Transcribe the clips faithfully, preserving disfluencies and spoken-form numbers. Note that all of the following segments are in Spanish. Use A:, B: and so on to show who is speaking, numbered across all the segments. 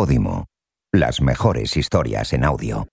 A: Podimo. Las mejores historias en audio.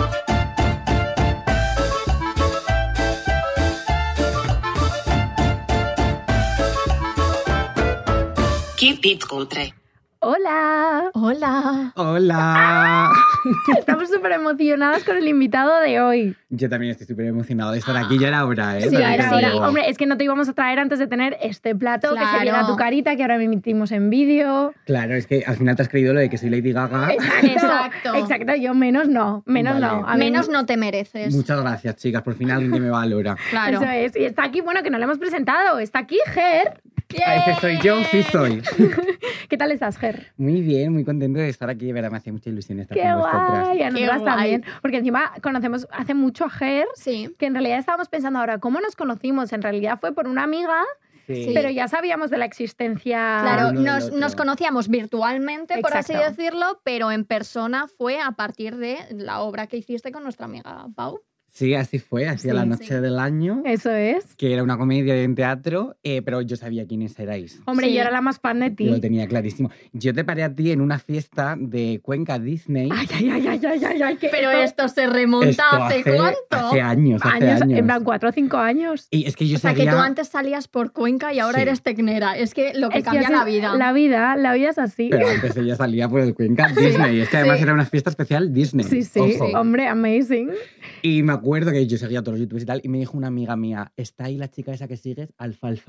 B: Keep it culture.
C: ¡Hola!
D: ¡Hola!
E: ¡Hola!
C: Estamos súper emocionadas con el invitado de hoy.
E: Yo también estoy súper emocionado de estar aquí. Ya era hora, ¿eh?
C: Sí,
E: También
C: era
E: te
C: hora.
E: digo.
C: Hombre, es que no te íbamos a traer antes de tener este plato, que
D: Claro.
C: se viera tu carita, que ahora emitimos en vídeo.
E: Claro, es que al final te has creído lo de que soy Lady Gaga.
D: Exacto.
C: Exacto, yo menos no, menos
E: Vale.
C: no. A mí
D: Menos no te mereces.
E: Muchas gracias, chicas. Por fin alguien que me valora.
D: Claro.
C: Eso es. Y está aquí, bueno, que no le hemos presentado. Está aquí Ger.
E: ¿A ese soy yo? Sí soy.
C: ¿Qué tal estás, Ger?
E: Muy bien, muy contento de estar aquí. De verdad, me hacía mucha ilusión estar
C: Qué
E: con vosotras.
C: guay. A
D: Qué
C: nosotras
D: guay.
C: también. Porque encima conocemos hace mucho a Ger,
D: Sí.
C: que en realidad estábamos pensando ahora, ¿cómo nos conocimos? En realidad fue por una amiga,
E: Sí.
C: pero ya sabíamos de la existencia.
D: Claro,
E: uno del
D: nos,
E: otro.
D: nos conocíamos virtualmente, por así
C: Exacto.
D: decirlo, pero en persona fue a partir de la obra que hiciste con nuestra amiga Pau.
E: Sí, así fue. Así a
C: Sí,
E: la noche
D: sí.
E: del año.
C: Eso es.
E: Que era una comedia en teatro, eh, pero yo sabía quiénes erais.
C: Hombre,
D: Sí.
C: yo era la más fan de ti.
E: Yo lo tenía clarísimo. Yo te paré a ti en una fiesta de Cuenca Disney.
C: Ay, ay, ay, ay, ay, ay, ay, que
D: Pero
C: esto-
D: esto se remonta
E: Esto
D: hace, cuánto.
E: Hace años, hace
C: años,
E: años.
C: en plan cuatro o cinco años.
E: Y es que yo
D: O sea,
E: sabía...
D: que tú antes salías por Cuenca y ahora
E: Sí.
D: eres tecnera. Es que lo que
C: Es que
D: cambia
C: así-
D: la vida.
C: La vida, la vida es así.
E: Pero antes ella salía por el Cuenca Disney. Es que además
D: sí.
E: era una fiesta especial Disney.
C: Sí, sí,
E: Ojo.
C: hombre, amazing.
E: Y me acuerdo que yo seguía a todos los youtubers y tal, y me dijo una amiga mía, ¿está ahí la chica esa que sigues? Alfalfa.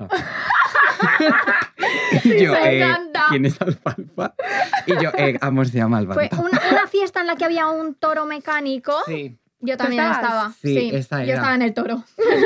E: y yo,
D: me
E: eh,
D: encanta.
E: ¿quién es Alfalfa? Y yo, eh, amor, se llama
D: Fue
E: Alfalfa.
D: una, una fiesta en la que había un toro mecánico.
E: Sí.
D: Yo también
C: estabas?
D: estaba.
E: Sí, esa
D: Yo
E: era.
D: estaba en el toro.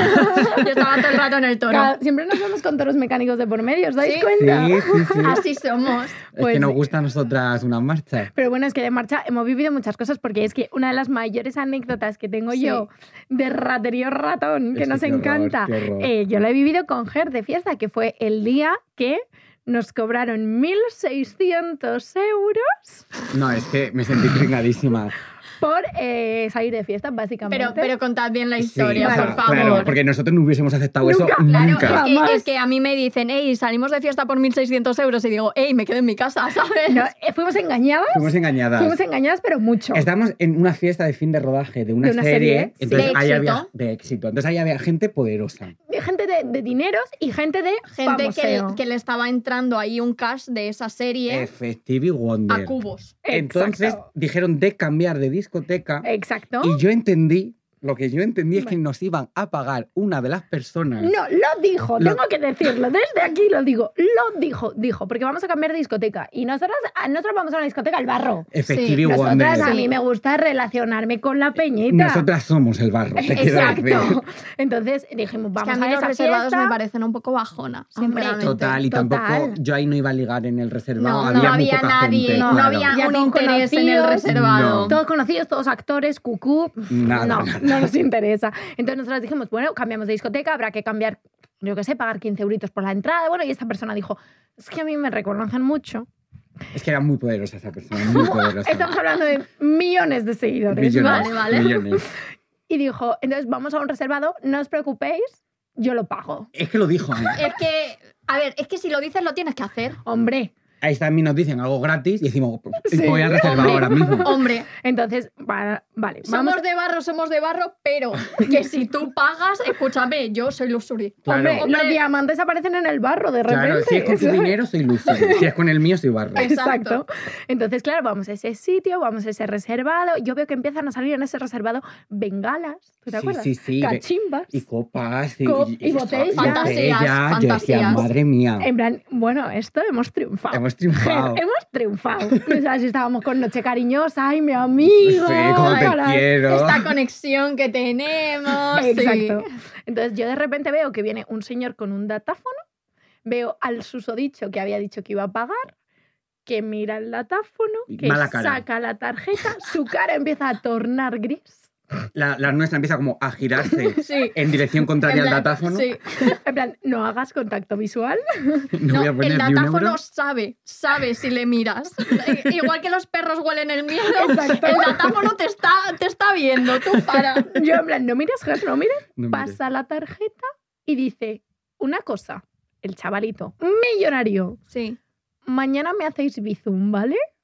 D: Yo estaba todo el rato en el toro.
C: Cada- siempre nos vemos con toros mecánicos de por medio, ¿os dais
D: Sí.
C: cuenta?
E: Sí, sí, sí.
D: Así somos.
E: Es
C: Pues
E: que nos
C: sí.
E: gusta a nosotras una marcha.
C: Pero bueno, es que de marcha hemos vivido muchas cosas porque es que una de las mayores anécdotas que tengo
D: Sí.
C: yo de raterío ratón, que
E: Es que
C: nos
E: qué horror,
C: encanta,
E: qué horror.
C: eh, yo la he vivido con Ger de fiesta, que fue el día que nos cobraron mil seiscientos euros
E: No, es que me sentí pringadísima.
C: por eh, salir de fiesta, básicamente.
D: Pero, pero contad bien la
E: Sí,
D: historia,
E: o sea,
D: por favor.
E: Claro, porque nosotros no hubiésemos aceptado
C: Nunca,
E: eso
C: claro,
E: nunca.
D: Es
C: Jamás.
D: que, es que a mí me dicen, hey, salimos de fiesta por mil seiscientos euros y digo, hey, me quedo en mi casa, ¿sabes?
C: No, eh, fuimos engañadas,
E: Fuimos engañadas.
C: fuimos engañadas, pero mucho.
E: Estábamos en una fiesta de fin de rodaje de una,
C: De una
E: serie,
C: serie, sí.
E: entonces
D: De
E: ahí
D: éxito.
E: había de éxito. Entonces ahí había gente poderosa.
C: De gente de, de dineros y gente de
D: Gente que,
C: famoseo.
D: que le estaba entrando ahí un cash de esa serie
E: Stevie Wonder.
D: a cubos.
E: Entonces
C: Exacto.
E: dijeron de cambiar de discoteca
C: Exacto.
E: y yo entendí, lo que yo entendí es que nos iban a pagar una de las personas.
C: No, lo dijo,
E: Lo-
C: tengo que decirlo, desde aquí lo digo, lo dijo, dijo, porque vamos a cambiar de discoteca y nosotras, a- nosotras vamos a una discoteca al barro.
E: Stevie
D: Sí,
E: Wonder.
C: Nosotras, a
D: Sí.
C: mí me gusta relacionarme con la peñita.
E: Nosotras somos el barro, te quiero decir.
C: Exacto. Entonces dijimos,
D: Es que
C: vamos
D: a mí
C: a,
D: los
C: esa
D: reservados
C: fiesta.
D: me parecen un poco bajona,
C: Hombre,
D: sinceramente.
E: Total, y
C: Total.
E: tampoco yo ahí no iba a ligar en el reservado.
D: No,
E: había
D: no
E: muy
D: había
E: poca
D: nadie,
E: gente,
D: no,
E: claro.
D: había
C: Ya
D: un
C: con
D: interés en el
C: conocidos,
D: reservado.
E: no.
C: Todos conocidos, todos actores, cucú.
E: Nada,
C: no,
E: nada.
C: no nos interesa. Entonces nosotros dijimos, bueno, cambiamos de discoteca, habrá que cambiar, yo qué sé, pagar quince euritos por la entrada. Bueno, y esta persona dijo, es que a mí me reconocen mucho.
E: Es que era muy poderosa esa persona, muy poderosa.
C: Estamos hablando de millones de seguidores.
E: Millones,
C: ¿vale?
D: Vale, vale.
E: millones.
C: Y dijo, entonces vamos a un reservado, no os preocupéis, yo lo pago.
E: Es que lo dijo. ¿eh?
D: Es que, a ver, es que si lo dices lo tienes que hacer.
C: Hombre,
E: Ahí también nos dicen algo gratis y decimos, pues,
C: Sí,
E: voy al reservado
D: hombre.
E: ahora mismo.
D: Hombre,
C: entonces, va- vale, vamos.
D: somos de barro, somos de barro, pero que si tú pagas, escúchame, yo soy Luxury.
E: Claro.
C: Hombre, los
D: Hombre.
C: diamantes aparecen en el barro de repente.
E: Claro, si es con tu
C: ¿sabes?
E: dinero soy luso, si es con el mío soy barro.
C: Exacto. Entonces, claro, vamos a ese sitio, vamos a ese reservado. Yo veo que empiezan a salir en ese reservado bengalas, ¿tú te
E: Sí,
C: acuerdas?
E: sí, sí.
C: Cachimbas.
E: Y copas y,
C: Co- y botellas.
D: Fantasías,
E: Yo decía,
D: fantasías.
E: madre mía,
C: En plan, bueno, esto hemos triunfado.
E: hemos triunfado.
C: Hemos triunfado. O sea, si estábamos con Noche Cariñosa, ay, mi amigo.
E: Sí, como te
C: caray.
E: quiero.
D: Esta conexión que tenemos. sí.
C: Exacto. Entonces yo de repente veo que viene un señor con un datáfono, veo al susodicho que había dicho que iba a pagar, que mira el datáfono,
E: Y
C: que
E: mala cara.
C: saca la tarjeta, su cara empieza a tornar gris.
E: La, la nuestra empieza como a girarse
D: Sí.
E: en dirección contraria
D: En
E: al
D: plan,
E: datáfono.
D: Sí.
C: En plan, no hagas contacto visual.
E: No, voy a
D: No,
E: poner
D: el
E: ni un
D: datáfono
E: euro.
D: sabe, sabe si le miras. Igual que los perros huelen el miedo,
C: Exacto.
D: el datáfono te está, te está viendo, tú para.
C: Yo en plan, no mires, Ger, no mires.
E: No mires.
C: Pasa la tarjeta y dice una cosa. El chavalito, millonario.
D: Sí.
C: Mañana me hacéis bizum, ¿vale?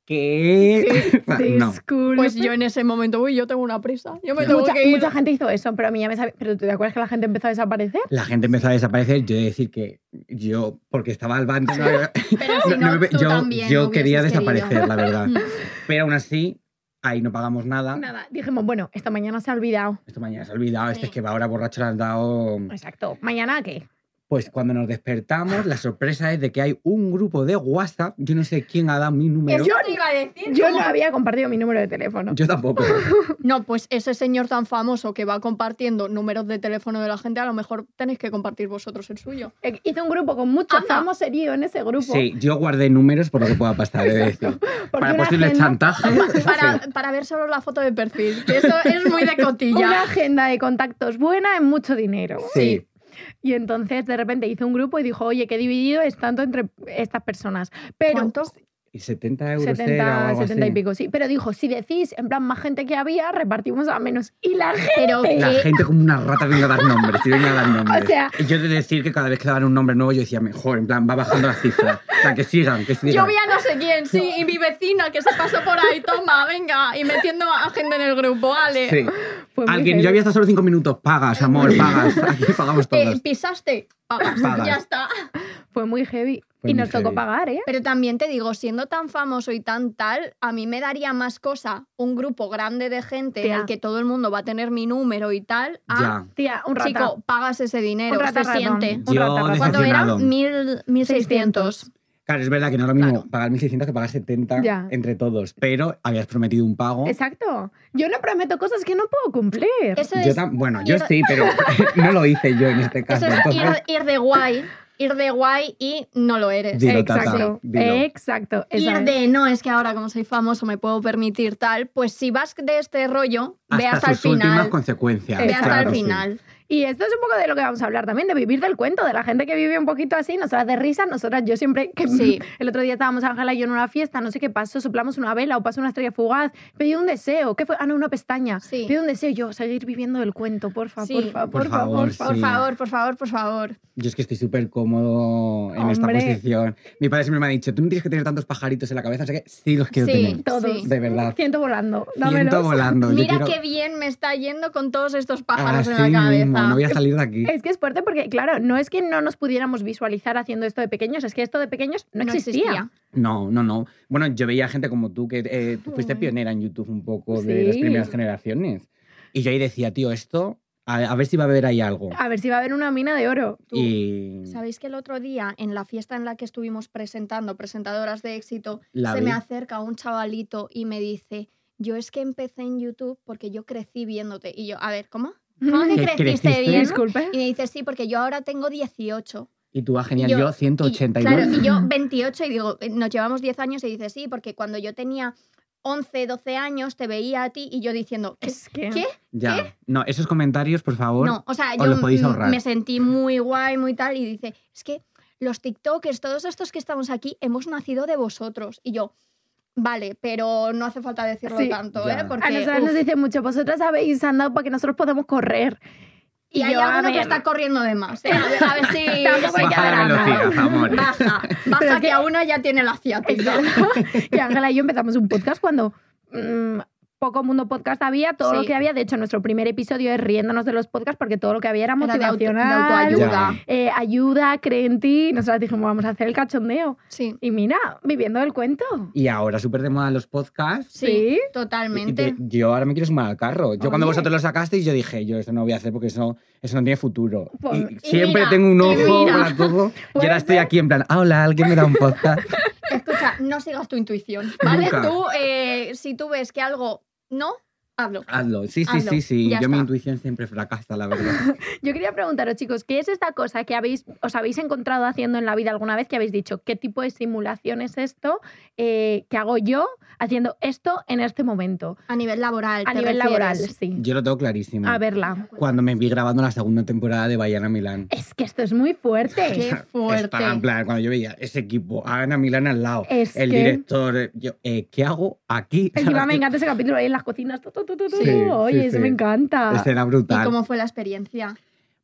E: ¿Qué? No.
C: Disculpe.
D: Pues yo en ese momento, uy, yo tengo una prisa. Yo me tengo
C: mucha,
D: que ir.
C: mucha gente hizo eso, pero a mí ya me sabía. ¿Pero te acuerdas que la gente empezó a desaparecer?
E: La gente empezó a desaparecer. Yo he de decir que yo, porque estaba al bando, no,
D: Pero si no,
E: me-
D: tú
E: yo,
D: también
E: yo
D: hubieses
E: quería
D: querido.
E: desaparecer, la verdad.
D: Mm.
E: Pero aún así, ahí no pagamos nada.
C: Nada, dijimos, bueno, esta mañana se ha olvidado.
E: Esto mañana se ha olvidado. Este
D: Sí.
E: es que va ahora borracho le han dado.
C: Exacto. ¿Mañana qué?
E: Pues cuando nos despertamos, la sorpresa es de que hay un grupo de WhatsApp. Yo no sé quién ha dado mi número.
D: Eso te iba a decir.
C: Yo
D: ¿cómo?
C: no había compartido mi número de teléfono.
E: Yo tampoco.
D: No, pues ese señor tan famoso que va compartiendo números de teléfono de la gente, a lo mejor tenéis que compartir vosotros el suyo.
C: Eh, Hice un grupo con muchos
D: Anda.
C: famoseríos en ese grupo.
E: Sí, yo guardé números por lo que pueda pasar, he de decir.
C: Porque
E: Para
C: una
E: posibles
C: agenda-
E: chantajes. eso
D: Para,
E: sí.
D: para ver solo la foto de perfil, que eso es muy de
C: Una
D: cotilla.
C: agenda de contactos buena en mucho dinero.
E: Sí.
C: Y entonces de repente hice un grupo y dijo, oye, que he dividido es tanto entre estas personas. Pero
D: ¿Cuánto?
E: Y setenta euros era o
C: setenta,
E: algo
C: setenta y
E: así.
C: pico, sí. Pero dijo, si decís, en plan, más gente que había, repartimos a menos. Y la gente...
D: Pero
E: La
D: que-
E: gente como una rata venga a dar nombres, y venga a dar nombres.
C: O sea-
E: y yo he de decir que cada vez que daban un nombre nuevo yo decía, mejor, en plan, va bajando la cifra. O sea, que sigan, que sigan.
D: yo vi a no sé quién, sí, y mi vecina que se pasó por ahí, toma, venga, y metiendo a gente en el grupo, vale.
E: Sí.
C: Fue muy
E: Alguien,
C: heavy.
E: yo había estado solo cinco minutos, pagas, amor, pagas. Aquí pagamos
D: Eh,
E: todos.
D: pisaste, pagas,
E: Pagas.
D: ya está.
C: Fue muy heavy.
E: Fue
C: y
E: muy
C: nos tocó
E: heavy.
C: pagar, ¿eh?
D: Pero también te digo, siendo tan famoso y tan tal, a mí me daría más cosa un grupo grande de gente en
C: Tía.
D: el que todo el mundo va a tener mi número y tal, a,
E: Ya.
C: Tía, un rata.
D: chico, pagas ese dinero,
C: Un rata
D: se
C: ratón.
D: siente.
C: Un
E: Yo
C: rata ratón.
D: ¿Cuánto
E: decepcionado.
D: eran? Mil, mil seiscientos.
E: Claro, es verdad que no es lo mismo
D: Claro.
E: pagar mil seiscientos que pagar setenta
C: Ya.
E: entre todos, pero habías prometido un pago.
C: Exacto. Yo no prometo cosas que no puedo cumplir.
D: Eso
E: Yo
D: es,
E: tam- bueno, yo
D: ir-
E: sí, pero no lo hice yo en este caso.
D: eso es
E: entonces,
D: ir, ir de guay, ir de guay y no lo eres.
E: Dilo, Tata,
C: Exacto.
E: dilo.
C: Exacto. esa
D: Ir
C: es.
D: de no, es que ahora como soy famoso me puedo permitir tal, pues si vas de este rollo, ve
E: hasta
D: hasta el
E: sus últimas
D: final.
E: consecuencias.
D: Ve hasta
E: claro,
D: el
E: sí.
D: final.
C: Y esto es un poco de lo que vamos a hablar también, de vivir del cuento, de la gente que vive un poquito así, nosotras de risa, nosotras, yo siempre, que
D: Sí.
C: el otro día estábamos Ángela y yo en una fiesta, no sé qué pasó, soplamos una vela o pasó una estrella fugaz, pedí un deseo, ¿qué fue? Ah, no, una pestaña.
D: Sí.
C: Pedí un deseo, yo, seguir viviendo el cuento, por favor,
D: Sí.
C: por favor,
E: Por
C: por favor,
E: favor,
C: por favor.
D: Por
E: Sí.
D: favor, por favor, por favor.
E: Yo es que estoy súper cómodo en esta
C: Hombre.
E: posición. Mi padre siempre me ha dicho, tú no tienes que tener tantos pajaritos en la cabeza, o sea que sí los quiero
D: Sí.
E: tener.
C: Todos.
D: Sí.
E: De verdad.
C: Ciento volando, dámelos.
E: Siento volando. Yo
D: Mira
E: quiero-
D: qué bien me está yendo con todos estos pájaros en
E: Así
D: la cabeza.
E: mismo, no voy a salir de aquí.
C: Es que es fuerte porque, claro, no es que no nos pudiéramos visualizar haciendo esto de pequeños, es que esto de pequeños no,
D: No
C: existía.
D: existía.
E: No, no, no. Bueno, yo veía gente como tú, que eh, tú fuiste
C: Mm.
E: pionera en YouTube un poco de las
C: Sí.
E: primeras generaciones. Y yo ahí decía, tío, esto, a, a ver si va a haber ahí algo.
C: A ver si va a haber una mina de oro.
D: Tú,
E: Y
D: ¿Sabéis que el otro día, en la fiesta en la que estuvimos presentando presentadoras de éxito,
E: La
D: se
E: vi.
D: me acerca un chavalito y me dice, yo es que empecé en YouTube porque yo crecí viéndote. Y yo, a ver, ¿cómo? ¿Cómo que
E: ¿Que
D: creciste
E: creciste?
D: viendo?
C: Disculpe.
D: Y me dice, sí, porque yo ahora tengo dieciocho.
E: Y tú, ah, genial,
D: Y yo-
E: yo, ciento ochenta y dos.
D: Claro, y yo veintiocho y digo, eh, nos llevamos diez años y dice, sí, porque cuando yo tenía once, doce años te veía a ti y yo diciendo, ¿qué?
C: Es que...
D: ¿Qué?
E: Ya. No, esos comentarios, por favor.
D: No, o sea,
E: os
D: yo
E: los podéis
D: mm,
E: ahorrar.
D: me sentí muy guay, muy tal, y dice, es que los TikTokers, todos estos que estamos aquí, hemos nacido de vosotros. Y yo, vale, pero no hace falta decirlo
C: Sí.
D: tanto,
E: Ya.
D: ¿eh? Porque,
C: A nosotros nos
D: uf,
C: dicen mucho, vosotras habéis andado para que nosotros podamos correr.
D: y hay
C: yo, a
D: alguno que
C: ver,
D: está corriendo de más. ¿eh? A ver, a ver si...
C: Tampoco
D: si
C: hay que
E: Baja la
C: dar nada.
E: velocidad, amor.
D: Baja,
C: Pero
D: baja
C: es
D: que,
C: que-
D: a una ya tiene la
C: Es
D: ciática.
C: verdad que Ángela y yo empezamos un podcast cuando mm, poco mundo podcast había, todo
D: Sí.
C: lo que había. De hecho, nuestro primer episodio es riéndonos de los podcasts porque todo lo que había era
D: Era de, auto- de
C: motivacional,
D: autoayuda.
E: Ya.
C: eh, ayuda, cree en ti. Nosotros dijimos, vamos a hacer el cachondeo.
D: Sí,
C: Y mira, viviendo el cuento.
E: Y ahora súper de moda los podcasts.
D: sí,
C: Sí.
E: Y
D: totalmente.
E: te- yo ahora me quiero sumar al carro. Yo cuando
C: Oye.
E: vosotros lo sacasteis, yo dije, yo eso no voy a hacer porque eso, eso no tiene futuro.
C: Pues-
E: y
C: y
E: siempre
D: mira,
E: tengo un
D: y
E: ojo
D: mira.
E: para todo. Y
C: Puede
E: ahora estoy
C: ser.
E: aquí en plan, ah, hola, alguien me da un podcast.
D: Escucha, no sigas tu intuición, ¿vale?
E: Nunca.
D: Tú, eh, si tú ves que algo no, hazlo.
E: Hazlo. Sí, sí,
D: Hazlo.
E: sí, sí.
D: Ya
E: Yo mi
D: está.
E: intuición siempre fracasa, la verdad.
C: Yo quería preguntaros, chicos, ¿qué es esta cosa que habéis, os habéis encontrado haciendo en la vida alguna vez que habéis dicho, qué tipo de simulación es esto eh, que hago yo haciendo esto en este momento?
D: A nivel laboral.
C: A
D: ¿te
C: nivel
D: refieres?
C: laboral, sí.
E: Yo lo tengo clarísimo.
C: A verla.
E: Cuando me vi grabando la segunda temporada de Bayana Milán.
C: Es que esto es muy fuerte.
D: Qué fuerte.
E: Estaba en plan, cuando yo veía ese equipo, a Ana Milán al lado,
C: Es
E: el
C: que-
E: director, eh, yo, eh, ¿qué hago aquí?
C: Encima
E: ¿Sabes?
C: me encanta ese capítulo ahí en las cocinas. tu, tu, tu, tu, tu.
E: Sí,
C: Oye,
E: sí,
C: eso
E: sí.
C: me encanta.
E: Escena
D: ¿Y
E: brutal.
D: cómo fue la experiencia?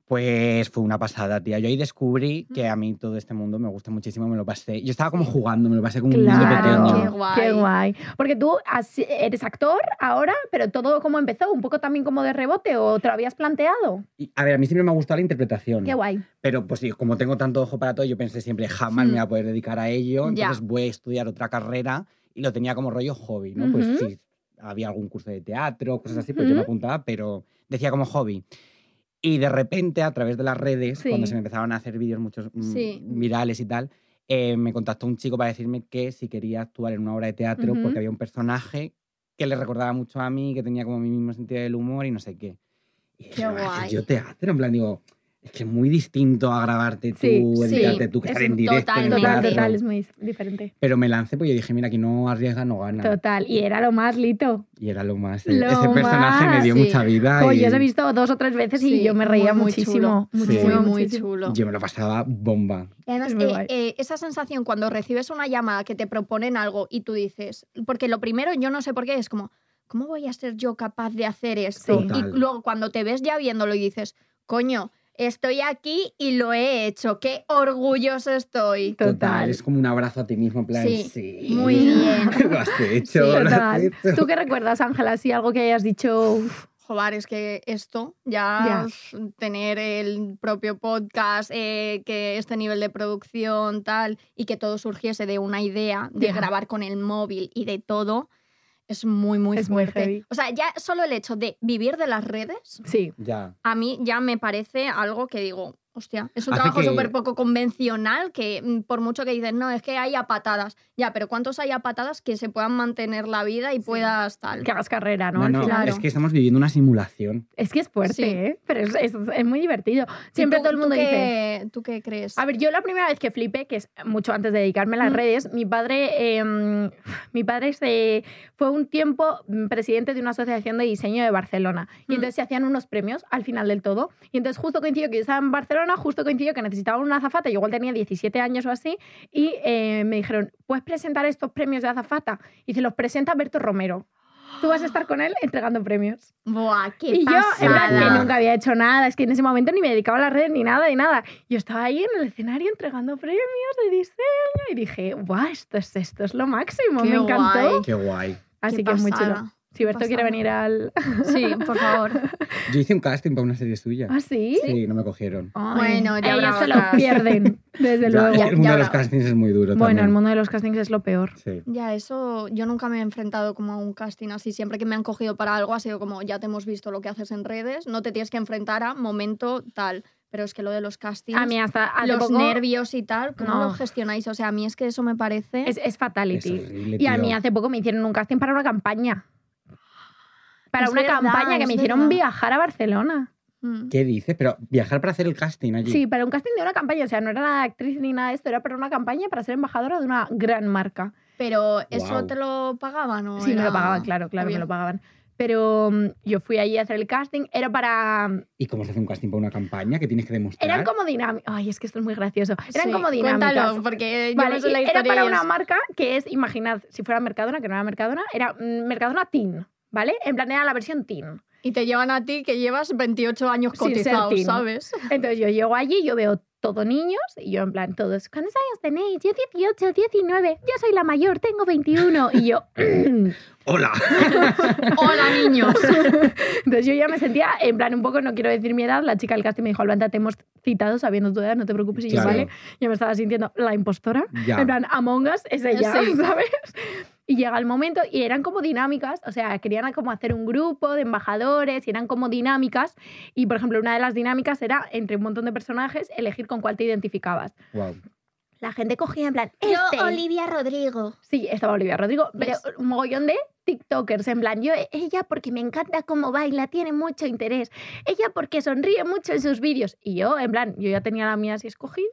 E: Pues fue una pasada, tía. Yo ahí descubrí que a mí todo este mundo me gusta muchísimo, me lo pasé. Yo estaba como jugando, me lo pasé como un niño
C: Claro,
E: pequeño.
D: Qué guay.
C: qué guay. Porque tú has- eres actor ahora, pero todo como empezó, un poco también como de rebote, ¿o te lo habías planteado?
E: Y, a ver, a mí siempre me ha gustado la interpretación.
C: Qué guay.
E: Pero pues sí, como tengo tanto ojo para todo, yo pensé siempre jamás
D: Hmm.
E: me voy a poder dedicar a ello,
D: Ya.
E: entonces voy a estudiar otra carrera y lo tenía como rollo hobby, ¿no? Pues
C: Ujú.
E: sí, había algún curso de teatro, cosas así, pues yo me
C: Ujú.
E: apuntaba, pero decía como hobby. Y de repente, a través de las redes,
C: Sí.
E: cuando se me empezaron a hacer vídeos muchos mm,
D: Sí.
E: virales y tal, eh, me contactó un chico para decirme que si quería actuar en una obra de teatro
C: Ujú.
E: porque había un personaje que le recordaba mucho a mí, que tenía como mi mismo sentido del humor y no sé qué. Y dije,
D: Qué
E: "Ah,
D: guay".
E: yo teatro, en plan, digo, es que es muy distinto a grabarte tú,
C: Sí,
D: sí,
E: editarte tú, que
D: es
E: estar en directo en un
D: totalmente.
C: Total,
E: teatro.
C: total, es muy diferente.
E: Pero me lancé porque yo dije, mira, aquí no arriesga, no gana.
C: Total, y era lo más, Lito.
E: Y era lo más.
C: Lo
E: Ese personaje
C: más,
E: me dio
D: sí.
E: mucha vida.
C: Pues
E: y
C: yo os he visto dos o tres veces y
D: Sí,
C: yo me reía
D: muy, muy
C: muchísimo.
D: chulo.
C: Muchísimo,
E: Sí.
D: Muy, muy
C: muchísimo.
D: chulo.
E: yo me lo pasaba bomba.
D: Y además,
C: Es muy
D: eh,
C: guay.
D: eh, esa sensación cuando recibes una llamada que te proponen algo y tú dices, porque lo primero, yo no sé por qué, es como, ¿cómo voy a ser yo capaz de hacer esto?
C: Sí.
D: Y
E: Total.
D: luego cuando te ves ya viéndolo y dices, coño, estoy aquí y lo he hecho, qué orgulloso estoy.
C: Total.
E: Es como un abrazo a ti mismo, en plan,
D: Sí,
E: sí.
D: muy bien.
E: lo has hecho,
D: Sí,
E: lo has
C: Total.
E: hecho.
C: ¿Tú qué recuerdas, Ángela? Si algo que hayas dicho, uf,
D: Joder, es que esto, ya,
C: Ya.
D: tener el propio podcast, eh, que este nivel de producción, tal, y que todo surgiese de una idea de
C: Ya.
D: grabar con el móvil y de todo, es muy, muy
C: Es muy
D: fuerte.
C: heavy.
D: O sea, ya solo el hecho de vivir de las redes,
C: sí.
E: Ya.
D: a mí ya me parece algo que digo, hostia, es un
E: Hace
D: trabajo
E: que-
D: súper poco convencional que mm, por mucho que dicen, no, es que hay a patadas. Ya, pero ¿cuántos hay a patadas que se puedan mantener la vida y puedas tal?
C: Que hagas carrera, ¿no?
E: No,
C: Al
E: no,
C: final.
E: es que estamos viviendo una simulación.
C: Es que es fuerte,
D: Sí.
C: ¿eh? Pero es, es- es muy divertido.
D: ¿Y
C: Siempre
D: tú-
C: todo el mundo
D: tú
C: dice...
D: qué, ¿Tú qué crees?
C: A ver, yo la primera vez que flipé, que es mucho antes de dedicarme a las
D: Mm.
C: redes, mi padre, eh, mi padre se, fue un tiempo mm, presidente de una asociación de diseño de Barcelona. Y
D: Mm.
C: entonces se hacían unos premios al final del todo. Y entonces justo coincidió que yo estaba en Barcelona, justo coincidió que necesitaban una azafata, yo igual tenía diecisiete años o así, y eh, me dijeron, ¿puedes presentar estos premios de azafata? Y se los presenta Berto Romero. Tú vas a estar con él entregando premios.
D: Buah, qué
C: Y yo, en plan, que
D: pasada.
C: nunca había hecho nada, es que en ese momento ni me dedicaba a las redes ni nada, ni nada. Yo estaba ahí en el escenario entregando premios de diseño y dije, ¡guau! Esto es, esto es lo máximo,
D: Qué
C: me encantó.
D: guay.
E: Qué guay.
C: Así
D: Qué
C: que es muy
D: pasada.
C: chulo. Si Berto quiere
D: pasada.
C: venir al...
D: Sí, por favor.
E: Yo hice un casting para una serie suya.
C: ¿Ah, sí?
E: Sí, no me cogieron.
C: Ay,
D: Bueno, ya
C: ellos
D: habrá
C: se lo
D: otras.
C: pierden, desde
E: Ya,
C: luego.
E: es que el mundo
D: ya
E: de los
D: habrá.
E: castings es muy duro
C: Bueno, el
E: también.
C: mundo de los castings es lo peor.
E: Sí.
D: Ya, eso, yo nunca me he enfrentado como a un casting así. Siempre que me han cogido para algo ha sido como, ya te hemos visto lo que haces en redes, no te tienes que enfrentar a momento tal. Pero es que lo de los castings,
C: A mí hasta hace
D: los
C: poco
D: nervios y tal, ¿cómo
C: No.
D: lo gestionáis? O sea, a mí es que eso me parece...
C: es, es
E: Es
C: fatality.
E: horrible,
C: Y a
E: tío.
C: mí hace poco me hicieron un casting para una campaña. Para
D: Es
C: una
D: verdad,
C: campaña que
D: es
C: me hicieron
D: verdad.
C: viajar a Barcelona.
D: Mm.
E: ¿Qué dices? Pero viajar para hacer el casting allí.
C: Sí, para un casting de una campaña. O sea, no era nada de actriz ni nada de esto, era para una campaña para ser embajadora de una gran marca.
D: Pero ¿eso
E: Guau.
D: te lo pagaban o
C: Sí, me
D: era-
C: lo pagaban, claro, claro,
D: Muy
C: me lo
D: bien.
C: pagaban. Pero mm, yo fui allí a hacer el casting. Era para...
E: ¿Y cómo se hace un casting para una campaña? ¿Qué tienes que demostrar?
C: Eran como dinámicas. Ay, es que esto es muy gracioso. Eran
D: Sí,
C: como dinámicas.
D: Cuéntalo, porque yo
C: Vale,
D: no sé la
C: y era
D: historia
C: para
D: y
C: una
D: es-
C: marca que es, imaginad, si fuera Mercadona, que no era Mercadona, era mm, Mercadona Teen, ¿vale? En plan, era la versión Teen.
D: Y te llevan a ti que llevas veintiocho años
C: Sin ser
D: cotizados,
C: teen.
D: ¿sabes?
C: Entonces yo llego allí, yo veo todo niños, y yo en plan, todos, ¿cuántos años tenéis? Yo dieciocho, diecinueve, yo soy la mayor, tengo veintiuno. Y yo,
E: ¡Hola!
D: ¡Hola, niños!
C: entonces yo ya me sentía, en plan, un poco, no quiero decir mi edad, la chica del casting me dijo, Alvanta, te hemos citado sabiendo tu edad, no te preocupes. Y
E: Claro.
C: yo, vale, yo me estaba sintiendo la impostora.
E: Ya.
C: En plan, Among Us es ella,
D: Sí.
C: ¿sabes? Y llega el momento y eran como dinámicas, o sea, querían como hacer un grupo de embajadores y eran como dinámicas. Y, por ejemplo, una de las dinámicas era, entre un montón de personajes, elegir con cuál te identificabas.
E: Wow.
C: La gente cogía en plan, este.
D: Yo, Olivia Rodrigo.
C: Sí, estaba Olivia Rodrigo, pero
D: ¿Ves?
C: un mogollón de TikTokers, en plan, yo, ella porque me encanta cómo baila, tiene mucho interés. Ella porque sonríe mucho en sus vídeos. Y yo, en plan, yo ya tenía la mía así escogida.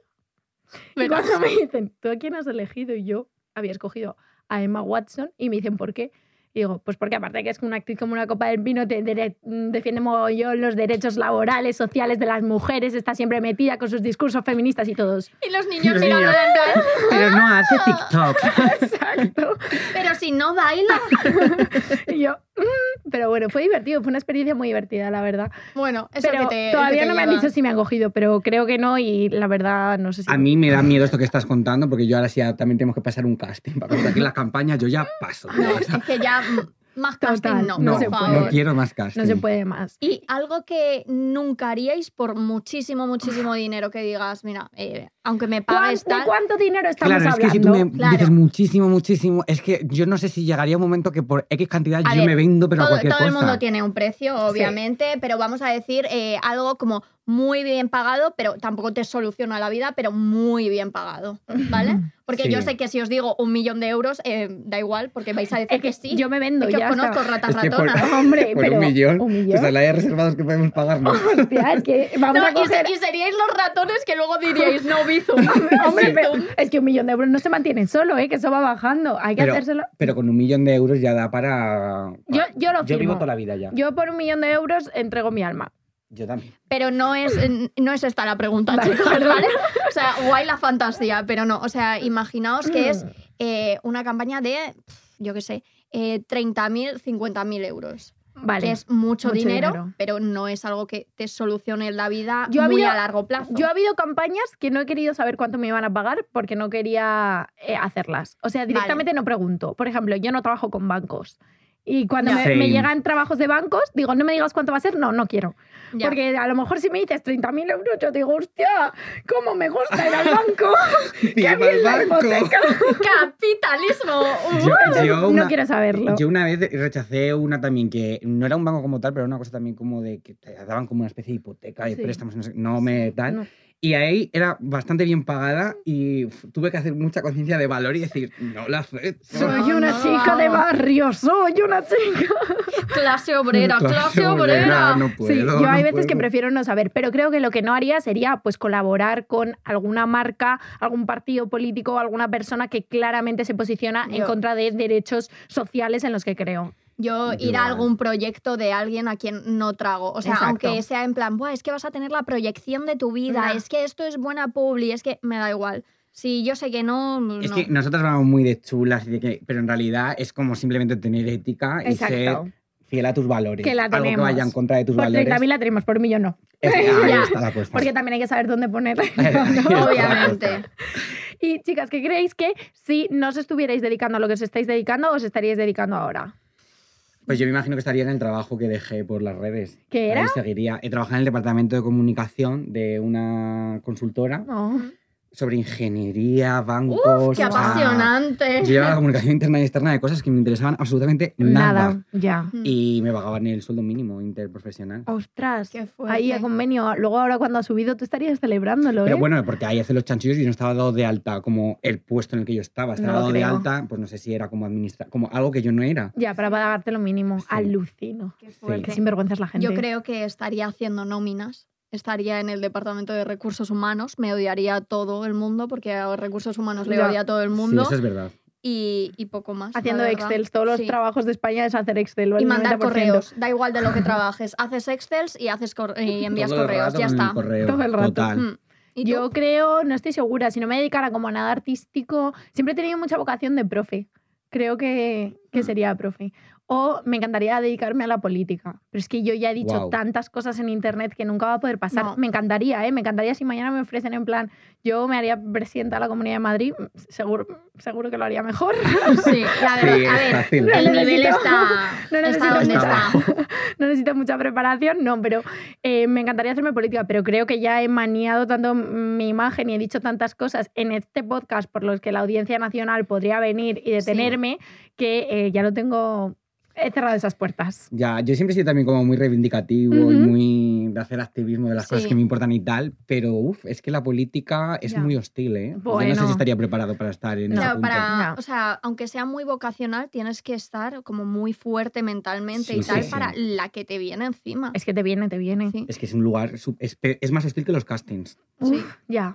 C: Y
D: Verás.
C: cuando me dicen, ¿tú a quién has elegido? Y yo había escogido a Emma Watson y me dicen, ¿por qué? Y digo, pues porque aparte que es una actriz como una copa del vino, te dere- defiende mogollón los derechos laborales, sociales de las mujeres, está siempre metida con sus discursos feministas y todos.
D: Y los niños
E: Los
D: mirando
E: niños.
D: en plan,
E: Pero no hace TikTok.
C: Exacto.
D: pero si no baila.
C: Y yo, Pero bueno, fue divertido, fue una experiencia muy divertida, la verdad.
D: Bueno, eso
C: Pero
D: que te
C: todavía
D: que te
C: no me han
D: lleva.
C: dicho si me han cogido, pero creo que no y la verdad no sé si...
E: A mí me da miedo esto que estás contando, porque yo ahora sí ya también tenemos que pasar un casting. Para que aquí las campañas yo ya paso.
D: No, es que ya mm, más casting
C: Total,
D: no,
C: no
D: por
C: se puede.
D: favor.
E: No quiero más casting.
C: No se puede más.
D: Y algo que nunca haríais por muchísimo, muchísimo dinero que digas, mira, eh, aunque me pagues
C: ¿Cuán- ¿De
D: tal...
C: cuánto dinero estamos
E: Claro, es
C: hablando?
E: que si tú me
D: Claro.
E: dices muchísimo, muchísimo, es que yo no sé si llegaría un momento que por X cantidad
D: A
E: yo
D: ver,
E: me vendo, pero a
D: todo,
E: cualquier
D: todo el
E: cosa.
D: mundo tiene un precio, obviamente, pero vamos a decir eh, algo como muy bien pagado, pero tampoco te soluciona la vida, pero muy bien pagado, ¿vale? Porque
E: Sí.
D: yo sé que si os digo un millón de euros, eh, da igual, porque vais a decir
C: Es que
D: que sí.
C: yo me vendo,
D: es que
C: ya
D: os conozco,
C: está.
D: ratas
E: Es que por,
D: ratonas.
C: Hombre,
E: por
C: pero
E: un millón,
C: ¿un millón?
E: pues a la de reservados que podemos pagar, ¿no?
C: Hostia, es que vamos
D: No,
C: a
D: y,
C: coger...
D: se- y seríais los ratones que luego diríais, no, Bizum.
C: Hombre, pero es que un millón de euros no se mantiene solo, ¿eh? Que eso va bajando. Hay que
E: Pero,
C: hacérselo...
E: pero con un millón de euros ya da para...
C: Yo- yo lo
E: Yo vivo
C: firmo.
E: toda la vida ya.
C: Yo por un millón de euros entrego mi alma.
E: Yo también.
D: Pero no es, no es esta la pregunta,
C: Vale,
D: chicos,
C: perdón.
D: ¿vale? O sea, guay la fantasía, pero no. O sea, imaginaos que es
C: Mm.
D: eh, una campaña de, pf, yo qué sé, eh, treinta mil, cincuenta mil euros.
C: Vale.
D: Que es mucho,
C: Mucho
D: dinero,
C: dinero.
D: pero no es algo que te solucione la vida
C: Yo ha
D: muy
C: habido-
D: a largo plazo.
C: Yo ha habido campañas que no he querido saber cuánto me iban a pagar porque no quería eh, hacerlas. O sea, directamente no pregunto. Por ejemplo, yo no trabajo con bancos. Y cuando
D: Ya.
C: me,
E: Same.
C: me llegan trabajos de bancos, digo, no me digas cuánto va a ser, no, no quiero.
D: Ya.
C: Porque a lo mejor si me dices treinta mil euros, yo digo, hostia, cómo me gusta ir al banco. ¡Qué
E: ¡Viva
C: bien
E: el
C: la
E: banco!
C: hipoteca!
D: ¡Capitalismo!
E: Yo, yo una,
C: No quiero saberlo.
E: yo una vez rechacé una también que no era un banco como tal, pero era una cosa también como de que te daban como una especie de hipoteca, de
C: Sí.
E: préstamos, no, sé, no me tal.
C: No.
E: Y ahí era bastante bien pagada y uf, tuve que hacer mucha conciencia de valor y decir, no la acepto.
C: Soy
D: No,
C: una
D: no,
C: chica de
D: vamos.
C: barrio, soy una chica.
D: Clase obrera, clase
E: obrera,
D: obrera.
E: no
C: Sí,
E: puedo,
C: yo hay
E: no
C: veces que
E: puedo.
C: prefiero no saber, pero creo que lo que no haría sería pues colaborar con alguna marca, algún partido político, alguna persona que claramente se posiciona en
D: Yo-
C: contra de derechos sociales en los que creo.
D: Yo ir
E: Igual.
D: a algún proyecto de alguien a quien no trago. O sea,
C: Exacto.
D: aunque sea en plan, Buah, es que vas a tener la proyección de tu vida,
C: Nah.
D: es que esto es buena publi, es que me da igual. Si yo sé que no,
E: Es
D: no.
E: que nosotras vamos muy de chulas, y de que, pero en realidad es como simplemente tener ética y
C: Exacto.
E: ser fiel a tus valores.
C: Que la
E: Algo que
C: tenemos.
E: vaya en contra de tus
C: Por
E: valores.
C: treinta mil la tenemos, por un millón no.
E: Es- ahí
C: Ya.
E: está la cuestión.
C: Porque también hay que saber dónde ponerla.
D: Obviamente.
C: Y chicas, ¿qué creéis que si no os estuvierais dedicando a lo que os estáis dedicando, os estaríais dedicando ahora?
E: Pues yo me imagino que estaría en el trabajo que dejé por las redes.
C: ¿Qué era?
E: Ahí seguiría. He trabajado en el departamento de comunicación de una consultora
C: Oh.
E: sobre ingeniería, bancos.
D: ¡Uf, qué
E: o sea,
D: apasionante!
E: Yo llevaba la comunicación interna y externa de cosas que me interesaban absolutamente nada.
C: Nada, ya.
D: Mm.
E: Y me pagaban el sueldo mínimo interprofesional.
C: Ostras,
D: Qué fuerte.
C: ahí a convenio. Luego ahora cuando ha subido tú estarías celebrándolo, ¿eh?
E: Pero bueno, porque ahí hace los chanchullos y no estaba dado de alta como el puesto en el que yo estaba. Estaba
C: No lo
E: dado de
C: creo.
E: alta, pues no sé si era como administra como algo que yo no era.
C: Ya, para pagarte lo mínimo.
E: Sí.
C: Alucino.
D: Qué
C: Qué
D: fuerte.
C: sinvergüenza es la gente.
D: Yo creo que estaría haciendo nóminas. Estaría en el departamento de recursos humanos. Me odiaría a todo el mundo porque a recursos humanos le
C: Ya.
D: odia a todo el mundo.
E: Sí, eso es verdad.
D: y, y poco más. la
C: Haciendo
D: verdad.
C: Excel. Todos los
D: Sí.
C: trabajos de España es hacer Excel.
D: Y
C: el
D: mandar
C: noventa por ciento.
D: correos. Da igual de lo que trabajes. Haces Excels y, haces cor- y envías
E: Todo el
D: correos.
E: rato
D: Ya
E: con el
D: está.
E: correo,
C: Todo el rato.
E: Total.
D: Mm. ¿Y tú?
C: Yo creo, no estoy segura, si no me dedicara como a nada artístico, siempre he tenido mucha vocación de profe. Creo que, que
D: Mm.
C: sería profe. O me encantaría dedicarme a la política. Pero es que yo ya he dicho
E: Guau.
C: tantas cosas en internet que nunca va a poder pasar.
D: No.
C: Me encantaría, ¿eh? Me encantaría si mañana me ofrecen en plan, yo me haría presidenta de la Comunidad de Madrid, seguro, seguro que lo haría mejor.
D: Sí, la verdad.
E: Sí,
D: a
E: es
D: ver,
E: fácil.
C: No
D: el nivel
C: necesito-
D: está,
C: no
D: está
C: necesito
D: donde
E: mucha-
D: está.
C: no necesito mucha preparación, no, pero eh, me encantaría hacerme política, pero creo que ya he maniado tanto mi imagen y he dicho tantas cosas en este podcast por los que la Audiencia Nacional podría venir y detenerme, que eh, ya lo tengo, he cerrado esas puertas.
E: Ya, yo siempre he sido también como muy reivindicativo y
C: Ujú.
E: muy de hacer activismo de las
D: Sí.
E: cosas que me importan y tal, pero uf, es que la política es
C: Ya.
E: muy hostil, ¿eh? Yo no sé
C: Bueno.
E: si estaría preparado para estar en
C: No.
E: ese
D: Claro,
E: punto.
D: para,
C: Ya.
D: o sea, aunque sea muy vocacional, tienes que estar como muy fuerte mentalmente
E: Sí,
D: y
E: sí,
D: tal
E: sí.
D: para la que te viene encima.
C: Es que te viene, te viene.
D: Sí.
E: Es que es un lugar, su- es, pe- es más hostil que los castings.
C: Uf,
D: Sí.
C: ya.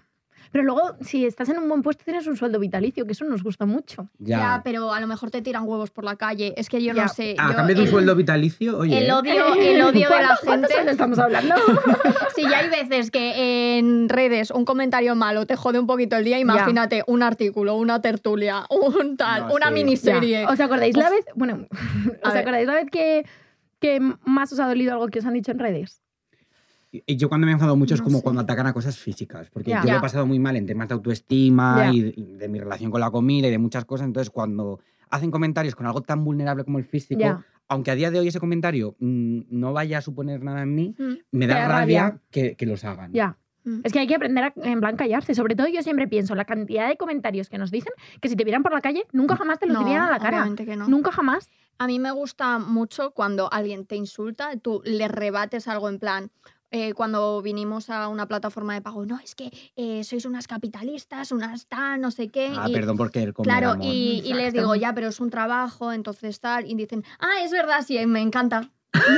C: Pero luego, si estás en un buen puesto, tienes un sueldo vitalicio, que eso nos gusta mucho.
E: Ya.
D: Ya, pero a lo mejor te tiran huevos por la calle. Es que yo
C: Ya.
D: no sé.
E: A
D: yo
E: cambio de un
D: el-
E: sueldo vitalicio, oye.
D: El odio, el odio de la
C: ¿Cuántos- cuántos
D: gente.
C: sueldos estamos hablando?
D: Si ya hay veces que en redes un comentario malo te jode un poquito el día, imagínate un artículo, una tertulia, un tal,
E: No
D: una
E: sé.
D: miniserie.
C: Ya. ¿Os acordáis la
D: Uf.
C: vez? Bueno,
D: A
C: ¿os
D: ver.
C: acordáis la vez que, que más os ha dolido algo que os han dicho en redes?
E: Y yo cuando me he enfadado mucho es
D: No
E: como
D: sé.
E: cuando atacan a cosas físicas, porque
C: Ya.
E: yo lo
D: Ya.
E: he pasado muy mal en temas de autoestima
C: Ya.
E: y de, y de mi relación con la comida y de muchas cosas, entonces cuando hacen comentarios con algo tan vulnerable como el físico,
C: Ya.
E: aunque a día de hoy ese comentario mm, no vaya a suponer nada en mí,
D: Mm.
E: me
C: Te
E: da
C: da
E: rabia,
C: rabia.
E: que, que los hagan.
C: Ya.
D: Mm.
C: Es que hay que aprender a, en plan, callarse. Sobre todo yo siempre pienso, la cantidad de comentarios que nos dicen, que si te vieran por la calle, nunca jamás te los
D: No,
C: dirían a la cara.
D: obviamente que no.
C: Nunca jamás.
D: A mí me gusta mucho cuando alguien te insulta, tú le rebates algo en plan. eh, cuando vinimos a una plataforma de pago, no, es que eh, sois unas capitalistas, unas tal, no sé qué.
E: Ah,
D: y,
E: perdón por querer comer
D: Claro,
E: amor.
D: y, y les
C: Exacto.
D: digo, ya, pero es un trabajo, entonces tal. Y dicen, ah, es verdad, sí, me encanta.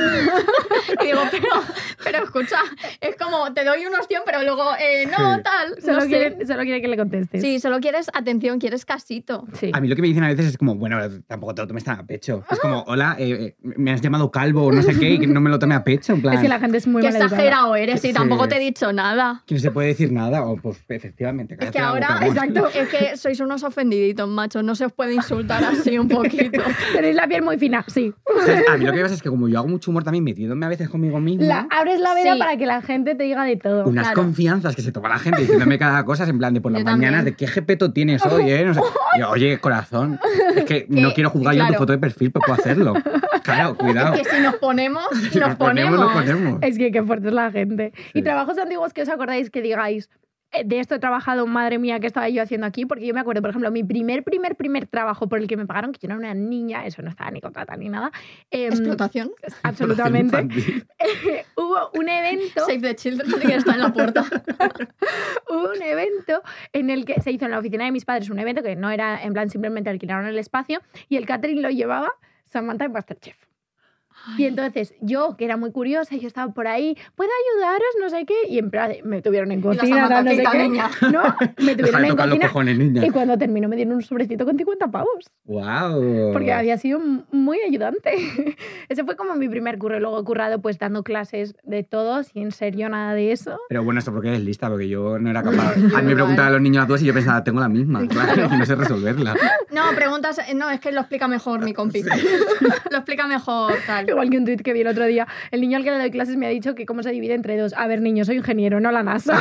D: Y digo, pero, pero escucha, es como, te doy una opción, pero luego, eh, no,
E: Sí.
D: tal,
C: Solo,
D: no sé.
C: quiere, solo quiere que le contestes.
D: Sí, solo quieres atención, quieres casito.
C: Sí.
E: A mí lo que me dicen a veces es como, bueno, tampoco te lo tomes tan a pecho. Es como, hola, eh, eh, me has llamado calvo o no sé qué y que no me lo tome a pecho. En plan,
C: Es que la gente es muy
D: Qué
C: maleducada.
D: exagerado eres y
E: Sí.
D: tampoco te he dicho nada.
E: que no se puede decir nada. O pues efectivamente,
D: Es
E: cállate
D: que
E: la
D: ahora,
E: boca, amor.
D: exacto, es que sois unos ofendiditos, macho. No se os puede insultar así un poquito.
C: Tenéis la piel muy fina, sí.
E: O sea, a mí lo que pasa es que como yo hago mucho humor también metiéndome a veces conmigo mismo,
C: La, abres la veda
D: Sí.
C: para que la gente te diga de todo.
E: unas
D: claro.
E: confianzas que se toma la gente diciéndome cada cosa en plan de por las
D: Yo también.
E: mañanas de qué jepeto tienes hoy, ¿eh? No sé. Y yo, oye, corazón, es que no quiero juzgar yo tu
D: claro.
E: foto de perfil, pero puedo hacerlo. Claro, cuidado.
D: Es que si nos ponemos,
E: Si
D: nos ponemos.
E: nos ponemos.
C: Es que qué fuerte es la gente.
E: Sí.
C: Y trabajos antiguos que os acordáis que digáis, eh, de esto he trabajado, madre mía, ¿qué estaba yo haciendo aquí? Porque yo me acuerdo, por ejemplo, mi primer, primer, primer trabajo por el que me pagaron, que yo era una niña, eso no estaba ni contratada ni nada. em,
D: Explotación.
C: Absolutamente.
E: Infantil.
C: Hubo un evento,
D: Save the Children que está en la puerta.
C: hubo un evento en el que se hizo en la oficina de mis padres, un evento que no era, en plan, simplemente alquilaron el espacio, y el catering lo llevaba Samantha de Masterchef. Y entonces yo, que era muy curiosa, yo estaba por ahí, ¿puedo ayudaros? No sé qué. Y en plan, me tuvieron en
D: la
C: cocina,
D: Samantha,
C: tal, no sé
D: "Quita,
C: qué.
D: niña".
C: No, me tuvieron
E: Déjame
C: en
E: tocar los
C: cocina.
E: cojones, niña.
C: Y cuando terminó me dieron un sobrecito con cincuenta pavos.
E: Wow.
C: Porque había sido m- muy ayudante. Ese fue como mi primer curro. Luego he currado pues dando clases de todos y en serio nada de eso.
E: Pero bueno, esto porque eres lista, porque yo no era capaz.
D: Yo
E: A mí me
D: igual.
E: preguntaban a los niños las dudas y yo pensaba, tengo la misma, claro, y no sé resolverla.
D: No, preguntas. No, es que lo explica mejor mi compi. Lo explica mejor tal.
C: Igual que un tuit que vi el otro día. El niño al que le doy clases me ha dicho que cómo se divide entre dos. A ver, niño, soy ingeniero, no la NASA.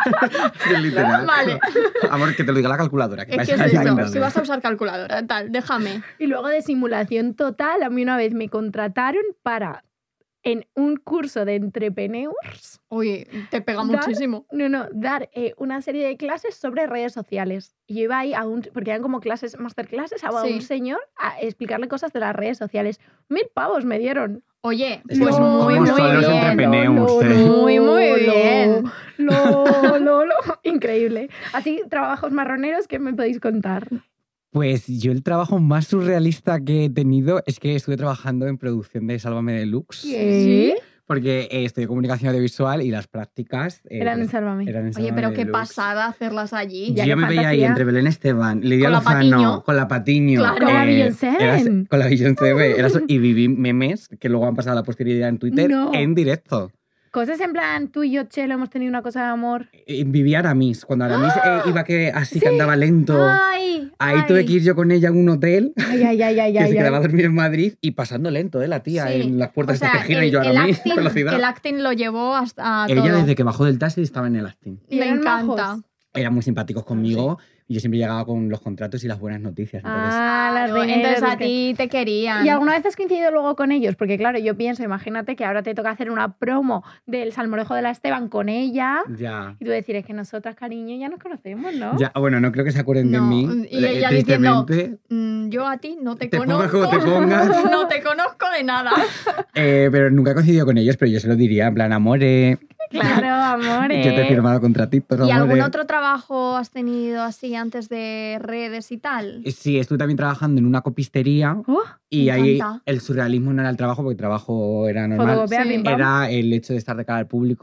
E: Es literal.
D: Vale.
E: Amor, que te lo diga la calculadora. Que
D: Es que
E: para
D: es
E: eso hay
D: eso.
E: inventado.
D: Si vas a usar calculadora, tal, déjame.
C: Y luego de simulación total, a mí una vez me contrataron para, en un curso de entrepreneurs,
D: Uy, te pega
C: Dar-
D: muchísimo.
C: no, no, dar eh, una serie de clases sobre redes sociales. Y yo iba ahí a un, porque eran como clases, masterclasses, a
D: Sí.
C: un señor a explicarle cosas de las redes sociales. Mil pavos me dieron.
D: Oye,
E: Es que
D: pues
E: como
D: muy,
E: son
D: muy
E: los
D: bien.
E: entrepreneurs,
C: lo,
E: eh.
C: lo,
D: Muy, muy
C: lo,
D: bien.
C: Lo, lo, lo. Increíble. Así, trabajos marroneros, ¿qué me podéis contar?
E: Pues yo el trabajo más surrealista que he tenido es que estuve trabajando en producción de Sálvame Deluxe.
C: ¿Sí?
E: Porque eh, estudié comunicación audiovisual y las prácticas eh,
C: Eran en
E: pues,
C: Sálvame.
E: eran en
D: Oye,
E: Sálvame
D: pero qué
E: Deluxe.
D: pasada hacerlas allí.
C: Ya,
E: Yo
C: qué
E: me veía ahí
C: fantasía.
E: entre Belén Esteban, Lidia
D: Con la
E: Lozano,
D: Patiño.
E: con la Patiño.
D: Claro.
C: Con la Beyoncé.
E: era- Con la Beyoncé, güey, era so- y viví memes que luego han pasado a la posteridad en Twitter
C: No.
E: en directo.
C: Cosas en plan, tú y yo, Chelo, hemos tenido una cosa de amor.
E: Eh, Vivía Aramis, cuando Aramis eh, iba que así que andaba lento.
D: Ay,
E: Ahí
D: ay.
E: tuve que ir yo con ella a un hotel
C: Ay, ay, ay, ay,
E: que
C: ay.
E: se
C: ay.
E: quedaba a dormir en Madrid y pasando lento, ¿eh? La tía,
D: Sí.
E: en las puertas
D: O sea,
E: de esta gira y yo
D: el, el
E: Aramis,
D: acting,
E: velocidad.
D: el acting lo llevó hasta a
E: Ella
D: todo.
E: desde que bajó del taxi estaba en el acting.
C: ¿Y
D: Me
C: eran
D: encanta.
C: majos?
E: Eran muy simpáticos conmigo y yo siempre llegaba con los contratos y las buenas noticias. Entonces,
C: Ah, las
D: Claro,
C: de
D: entonces
C: los
D: a
C: que-
D: ti te querían.
C: ¿Y alguna vez has coincidido luego con ellos? Porque claro, yo pienso, imagínate que ahora te toca hacer una promo del Salmorejo de la Esteban con ella
E: ya.
C: y tú decir, es que nosotras, cariño, ya nos conocemos, ¿no?
E: Ya, bueno, no creo que se acuerden de
D: No,
E: mí.
D: y
E: eh,
D: ella diciendo,
E: tristemente.
D: "Mm, yo a ti no te,
E: Te pongas
D: conozco.
E: como te pongas.
D: No te conozco de nada.
E: Eh, pero nunca he coincidido con ellos, pero yo se lo diría, en plan, amore,
C: Claro, amores.
E: yo te he firmado contratitos,
D: ¿Y algún
E: amore.
D: otro trabajo has tenido así antes de redes y tal?
E: Sí, estuve también trabajando en una copistería
C: Oh,
E: y
D: me
E: ahí
D: encanta.
E: el surrealismo no era el trabajo porque el trabajo era normal.
C: fotocopia,
D: Sí.
C: pim, pam.
E: Era el hecho de estar de cara al público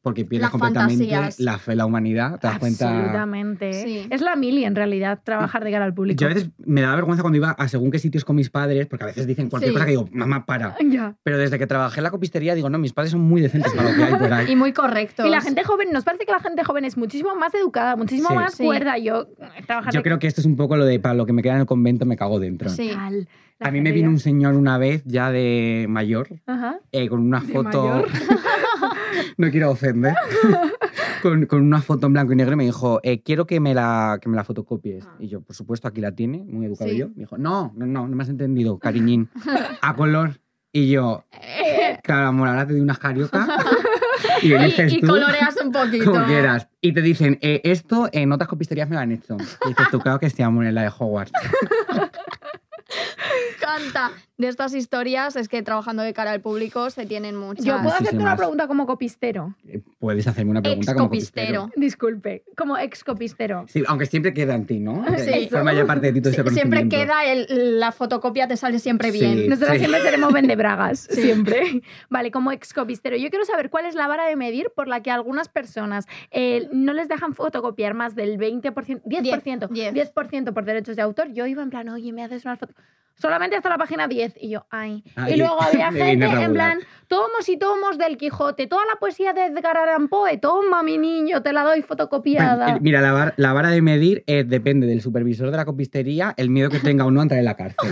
E: porque pierdes
D: Las
E: completamente
D: fantasías.
E: la fe en la humanidad. Te das cuenta.
C: Absolutamente.
D: Sí.
C: Es la mili, en realidad, trabajar de cara al público.
E: Yo a veces me daba vergüenza cuando iba a según qué sitios con mis padres, porque a veces dicen cualquier
D: Sí.
E: cosa que digo, mamá, para.
C: Ya.
E: Pero desde que trabajé en la copistería digo, no, mis padres son muy decentes para lo que hay por ahí.
D: Y muy correctos.
C: Y la gente joven, nos parece que la gente joven es muchísimo más educada, muchísimo
E: Sí.
C: más
D: Sí.
C: cuerda. Yo, eh, trabajar
E: Yo
C: de
E: creo que esto es un poco lo de para lo que me queda en el convento me cago dentro.
D: Sí.
C: tal, la
E: A mí me
C: gente
E: vino
C: ya-
E: un señor una vez ya de mayor,
C: Ajá.
E: eh, con una
C: ¿De
E: foto.
C: mayor?
E: No quiero ofender. con, con una foto en blanco y negro y me dijo, eh, quiero que me la, que me la fotocopies. Y yo, por supuesto, aquí la tiene, muy educado
D: Sí.
E: yo. Me dijo, no, no, no, no me has entendido, cariñín. A color. Y yo, claro, amor, ahora te doy unas cariocas y
D: Y,
E: eliges
D: y
E: tú
D: coloreas un poquito.
E: como quieras. Y te dicen, eh, esto en otras copisterías me lo han hecho. Y dices tú, claro que sí, amor, en la de Hogwarts.
D: Canta. De estas historias es que trabajando de cara al público se tienen muchas.
C: Yo puedo hacerte una
E: Muchísimas.
C: pregunta como copistero.
E: Eh, Puedes hacerme una pregunta como
D: Ex-copistero.
E: copistero.
C: Disculpe, como ex copistero.
E: Sí, aunque siempre queda en ti, ¿no?
D: Sí.
E: Forma ya parte de ti todo
D: Sí,
E: ese
D: siempre
E: conocimiento.
D: queda el, la fotocopia, te sale siempre bien.
E: Sí.
C: Nosotros siempre seremos vendebragas,
D: Sí.
C: siempre. Vale, como ex copistero, yo quiero saber cuál es la vara de medir por la que algunas personas eh, no les dejan fotocopiar más del veinte por ciento, diez por ciento,
D: Diez.
C: diez por ciento por derechos de autor. Yo iba en plan, oye, me haces unas fotos. Solamente hasta la página diez. Y yo, ay.
E: Ay,
C: y luego había
E: me
C: gente
E: viene
C: en
E: regular.
C: plan, tomos y tomos del Quijote, toda la poesía de Edgar Allan Poe, toma mi niño, te la doy fotocopiada.
E: Eh, Mira, la, var- la vara de medir eh, depende del supervisor de la copistería, el miedo que tenga o no a entrar en la cárcel.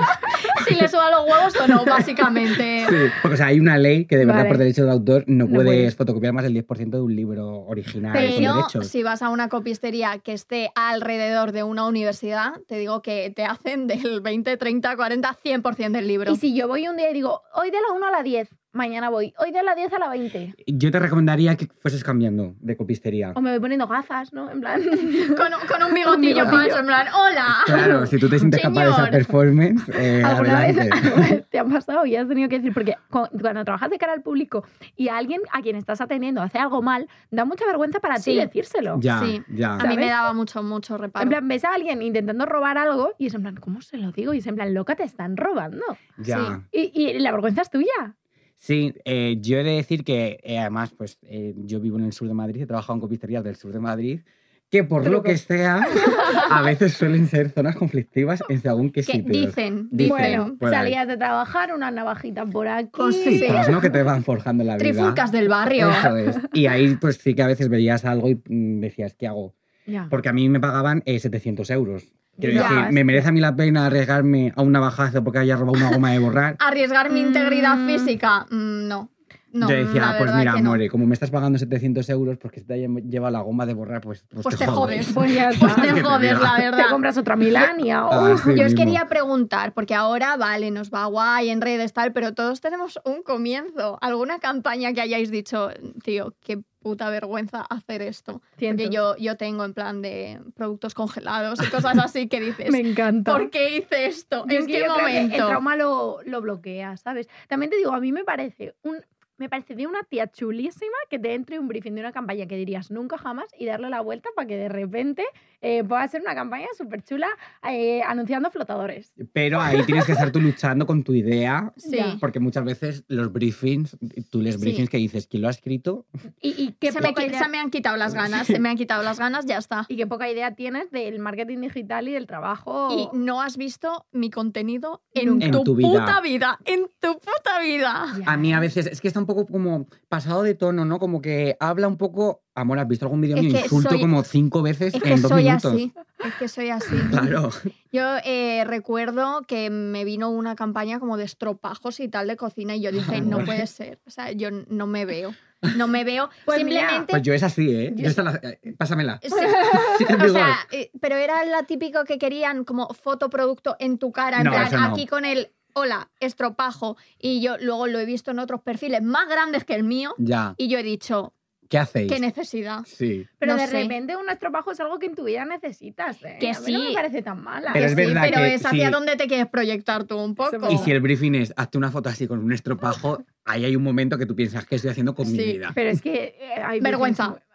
D: Si le suda los huevos o no, básicamente.
E: Sí, porque o sea, hay una ley que de verdad
C: Vale.
E: por derecho de autor no,
C: No
E: puedes
C: puedes.
E: fotocopiar más del diez por ciento de un libro original con
D: Pero
E: derechos.
D: si vas a una copistería que esté alrededor de una universidad, te digo que te hacen del veinte, treinta, cuarenta, cien por ciento del libro.
C: Y si yo voy un día y digo, hoy de la uno a la diez, mañana voy, hoy de la diez a la veinte.
E: Yo te recomendaría que fueses cambiando de copistería.
C: O me voy poniendo gafas, ¿no? En plan.
D: Con, un- con un bigotillo
C: bigotillo.
D: falso, en plan, ¡hola!
E: Claro, si tú te sientes capaz de esa
D: Señor.
E: performance, eh,
C: ¿Alguna
E: adelante.
C: vez te han pasado y has tenido que decir? Porque cu- cuando trabajas de cara al público y a alguien a quien estás atendiendo hace algo mal, da mucha vergüenza para ti
D: Sí.
C: decírselo.
E: Ya,
D: Sí.
E: ya.
D: A mí me
C: ¿Sabes?
D: daba mucho, mucho reparo.
C: En plan, ves a alguien intentando robar algo y es en plan, ¿cómo se lo digo? Y es en plan, loca, te están robando.
E: Ya.
C: Y, y la vergüenza es tuya.
E: Sí, eh, yo he de decir que eh, además, pues eh, yo vivo en el sur de Madrid, he trabajado en copisterías del sur de Madrid, que por lo
C: Truco.
E: que sea, a veces suelen ser zonas conflictivas en según qué
D: que
E: sitios.
D: dicen,
E: Dicen,
C: Bueno,
E: por ahí.
C: salías de trabajar, una navajita por aquí.
E: Cositas, ¿no? Que te van forjando la vida.
D: trifulcas del barrio.
E: Eso es. Y ahí pues sí que a veces veías algo y mm, decías, ¿qué hago?
C: Ya.
E: Porque a mí me pagaban eh, setecientos euros. Quiero
C: Ya,
E: decir,
C: es
E: ¿me
C: que-
E: merece a mí la pena arriesgarme a un navajazo porque haya robado una goma de borrar?
D: ¿Arriesgar mi integridad
C: Mm.
D: física? Mm, no. No,
E: Yo decía,
D: la
E: pues
D: verdad
E: mira,
D: que no.
E: more, como me estás pagando setecientos euros porque te haya llevado la goma de borrar, pues, pues,
D: Pues
E: te,
D: te
E: jodes.
D: jodes.
C: Pues ya
D: Pues
C: está.
E: ¿Qué
D: te
E: te
D: jodes,
E: digo?
D: la
C: Te
D: verdad.
C: compras otra Milania.
E: Ah,
C: Oh.
E: sí
D: Yo os
E: mismo.
D: quería preguntar, porque ahora, vale, nos va guay en redes tal, pero todos tenemos un comienzo. ¿Alguna campaña que hayáis dicho, tío, qué puta vergüenza hacer esto?
C: Siento.
D: Porque yo, yo tengo en plan de productos congelados y cosas así que dices,
C: Me encanta.
D: ¿por qué hice esto?
C: Yo
D: ¿En
C: es que
D: qué
C: yo creo que
D: momento?
C: el trauma lo, lo bloquea, ¿sabes? También te digo, a mí me parece un... Me parece de una tía chulísima que te entre un briefing de una campaña que dirías nunca jamás y darle la vuelta para que de repente eh, pueda ser una campaña súper chula eh, anunciando flotadores.
E: Pero ahí tienes que estar tú luchando con tu idea,
D: Sí.
C: Ya.
E: porque muchas veces los briefings, tú les
D: Sí.
E: briefings que dices, ¿quién lo ha escrito?
C: Y, y qué
D: Se me,
C: poca
D: qui-
C: idea-
D: se me han quitado las ganas, se me han quitado las ganas, ya está.
C: y qué poca idea tienes del marketing digital y del trabajo.
D: Y no has visto mi contenido en,
C: Nunca.
E: En
D: tu,
E: tu vida.
D: puta vida, en tu puta vida.
C: Ya.
E: A mí a veces es que está un poco como pasado de tono, ¿no? Como que habla un poco... Amor, ¿has visto algún vídeo
D: Es
E: mío?
D: que
E: Insulto
D: soy-
E: como cinco veces
D: Es que
E: en dos
D: soy
E: minutos.
D: así, es que soy así.
E: Claro.
D: Yo eh, recuerdo que me vino una campaña como de estropajos y tal de cocina y yo dije, no puede ser, o sea, yo n- no me veo, no me veo,
C: Pues mira,
D: simplemente...
E: Pues yo es así, ¿eh?
C: Yo-
E: Yo esta la- eh, Pásamela.
D: Sí,
E: Sí, es
D: o
E: igual.
D: sea, eh, pero era la típico que querían como fotoproducto en tu cara, en
E: No,
D: plan,
E: eso no.
D: aquí con el hola, estropajo, y yo luego lo he visto en otros perfiles más grandes que el mío
E: Ya.
D: y yo he dicho,
E: ¿Qué hacéis?
D: qué necesidad.
E: Sí.
C: Pero
D: no
C: de
D: sé.
C: repente un estropajo es algo que en tu vida necesitas. ¿eh?
D: Que
C: a mí no
D: sí.
C: me parece tan mala.
E: Pero
D: Que
E: es
D: sí,
E: verdad
D: pero
E: que
D: es hacia
E: sí.
D: dónde te quieres proyectar tú un poco.
E: Y si el briefing es, hazte una foto así con un estropajo, ahí hay un momento que tú piensas que estoy haciendo con mi
D: Sí,
E: vida.
C: Pero es que eh, hay
D: Vergüenza.
C: briefings-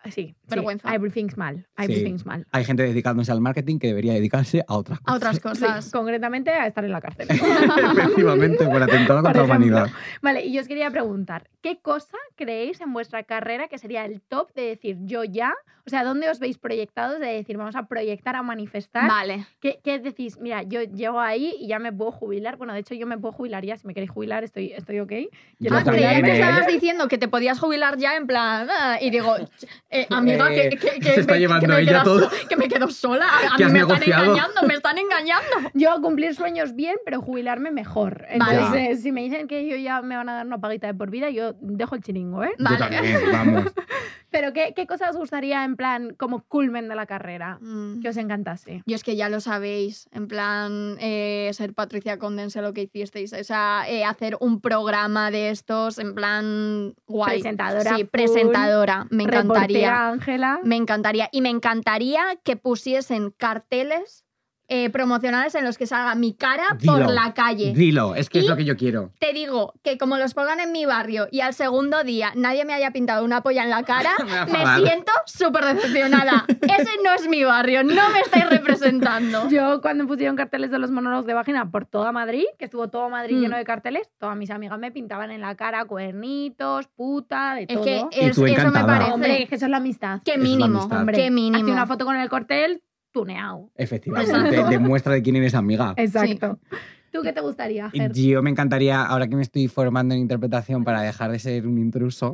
C: Sí,
D: Vergüenza.
C: sí. Everything's mal.
E: Sí.
C: Everything's mal.
E: Hay gente dedicándose al marketing que debería dedicarse a otras
D: A
E: cosas.
D: otras
C: Sí,
D: cosas.
C: concretamente a estar en la cárcel.
E: Efectivamente, por atentado
C: Por
E: contra la
C: ejemplo.
E: humanidad.
C: Vale, y yo os quería preguntar, ¿qué cosa creéis en vuestra carrera que sería el top de decir yo ya? O sea, ¿dónde os veis proyectados de decir vamos a proyectar, a manifestar?
D: Vale.
C: ¿Qué, qué decís? Mira, yo llego ahí y ya me puedo jubilar. Bueno, de hecho, yo me puedo jubilar ya. Si me queréis jubilar, estoy, estoy ok. Quiero
D: Ah,
E: también,
D: creía que
E: ¿eh?
D: estabas diciendo que te podías jubilar ya en plan... ah, y digo, eh, amiga,
E: Eh,
D: que, que, que,
E: se está
D: me-
E: llevando
D: que me
E: ella
D: quedo
E: todo.
D: so- que me quedo sola. A, a
E: ¿Qué
D: mí
E: has
D: me están
E: negociado?
D: engañando, me están engañando.
C: Yo a cumplir sueños bien, pero jubilarme mejor.
D: Vale.
C: Entonces, eh, si me dicen que yo ya me van a dar una paguita de por vida, yo dejo el chiringo, ¿eh?
D: Vale.
E: Yo también, vamos.
C: Pero ¿qué, qué cosa os gustaría en plan como culmen de la carrera?
D: Mm.
C: Que os encantase.
D: Yo es que ya lo sabéis, en plan, eh, ser Patricia Condense lo que hicisteis, o sea, eh, hacer un programa de estos, en plan, guay.
C: Presentadora
D: Sí,
C: full,
D: presentadora, me encantaría.
C: Reportera Ángela.
D: Me encantaría. Y me encantaría que pusiesen carteles eh, promocionales en los que salga mi cara por
E: Dilo,
D: la calle.
E: Dilo, es que es
D: Y-
E: lo que yo quiero.
D: Te digo que como los pongan en mi barrio y al segundo día nadie me haya pintado una polla en la cara,
E: Me va a
D: me
E: enfadar.
D: siento súper decepcionada. Ese no es mi barrio, no me estáis representando.
C: Yo cuando pusieron carteles de los monólogos de vagina por toda Madrid, que estuvo todo Madrid
D: Mm.
C: lleno de carteles, todas mis amigas me pintaban en la cara cuernitos, puta, de
D: Es
C: todo.
D: que
E: Y
D: es-
E: tú
D: eso me
E: encantada.
D: parece...
C: Hombre, es que eso es la amistad.
D: Qué
E: Es la
D: mínimo,
E: amistad.
C: Hombre,
D: qué mínimo.
C: hazte una foto con el cartel, tuneado.
E: Efectivamente, demuestra de quién eres amiga.
C: Exacto. ¿Tú qué te gustaría hacer?
E: Yo me encantaría, ahora que me estoy formando en interpretación para dejar de ser un intruso,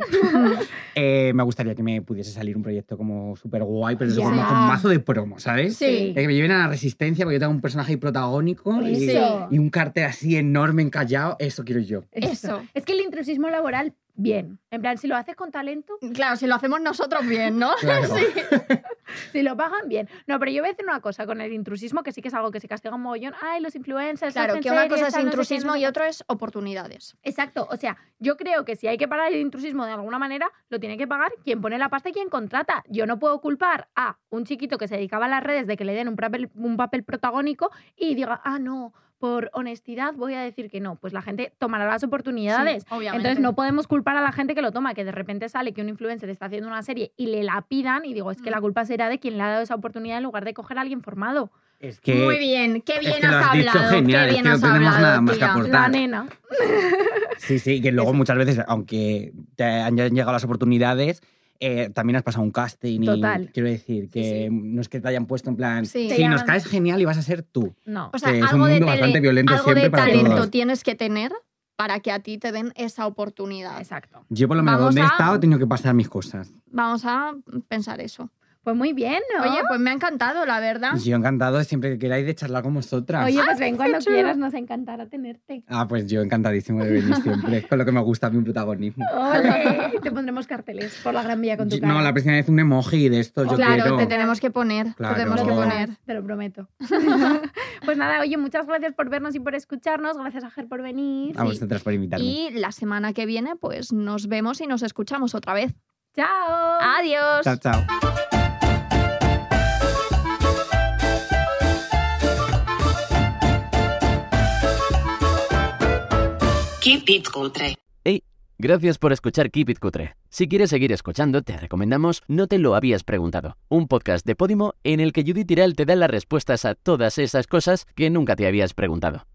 E: eh, me gustaría que me pudiese salir un proyecto como súper guay, pero
C: Ya.
E: como con mazo de promo, ¿sabes?
D: Sí.
E: Eh, Que me lleven a la resistencia porque yo tengo un personaje protagónico y,
C: Eso.
E: y un cartel así enorme, encallado, eso quiero yo.
D: Eso.
C: Es que el intrusismo laboral, bien. En plan, si lo haces con talento,
D: Claro, si lo hacemos nosotros bien, ¿no?
E: Claro.
C: si lo pagan, bien. No, pero yo voy a decir una cosa con el intrusismo, que sí que es algo que se castiga un mogollón. Ay, los influencers.
D: Claro,
C: hacen
D: que una
C: series,
D: cosa es
C: tal, no sé qué,
D: intrusismo
C: no sé
D: y
C: qué.
D: otro es oportunidades.
C: Exacto, o sea, yo creo que si hay que parar el intrusismo de alguna manera, lo tiene que pagar quien pone la pasta y quien contrata. Yo no puedo culpar a un chiquito que se dedicaba a las redes de que le den un papel, un papel protagónico y diga, ah, no, por honestidad voy a decir que no. Pues la gente tomará las oportunidades.
D: Sí, obviamente.
C: Entonces no podemos culpar a la gente que lo toma, que de repente sale que un influencer está haciendo una serie y le la pidan y digo, es que
D: Mm.
C: la culpa será de quien le ha dado esa oportunidad en lugar de coger a alguien formado.
E: Es que
D: Muy bien, qué bien
E: que lo
D: has
E: has dicho
D: hablado,
E: genial,
D: qué
E: es
D: bien
E: que no
D: has
E: tenemos
D: hablado,
E: nada más que
D: tía.
E: aportar.
C: La
E: Total.
C: nena.
E: sí, sí, que luego muchas veces, aunque te hayan llegado las oportunidades, eh, también has pasado un casting y
C: Total.
E: quiero decir que
C: Sí,
E: no es que te hayan puesto en plan,
D: Sí.
E: sí,
C: Te
E: nos
C: llaman-
E: caes genial y vas a ser tú.
C: No.
D: O sea,
E: que es un
D: algo de,
E: mundo
D: tele-
E: bastante violento
D: algo
E: siempre
D: de
E: para
D: talento
E: todos.
D: tienes que tener para que a ti te den esa oportunidad.
C: Exacto.
E: Yo por lo menos
D: Vamos
E: donde he
D: a-
E: estado he tenido que pasar mis cosas.
D: Vamos a pensar eso.
C: Pues muy bien, ¿no?
D: Oye, pues me ha encantado, la verdad.
E: Yo encantado siempre que queráis de charlar con vosotras.
C: Oye, pues ven cuando
D: chulo.
C: quieras, nos encantará tenerte.
E: Ah, pues yo encantadísimo de venir siempre, con lo que me gusta a mí un protagonismo.
C: ¡Ole! Te pondremos carteles por la Gran Vía con tu cara.
E: No, la próxima vez un emoji de esto, yo
D: claro,
E: quiero.
D: te tenemos que poner.
E: Claro.
D: Te tenemos que poner.
C: Te lo prometo. Pues nada, oye, muchas gracias por vernos y por escucharnos. Gracias a Ger por venir.
E: A vosotras por invitarme.
D: Y la semana que viene, pues nos vemos y nos escuchamos otra vez.
C: ¡Chao!
D: Adiós.
E: Chao, chao.
B: Keep it cutre.
F: Hey, gracias por escuchar Keep It Cutre. Si quieres seguir escuchando, te recomendamos No te lo habías preguntado, un podcast de Podimo en el que Judith Tiral te da las respuestas a todas esas cosas que nunca te habías preguntado.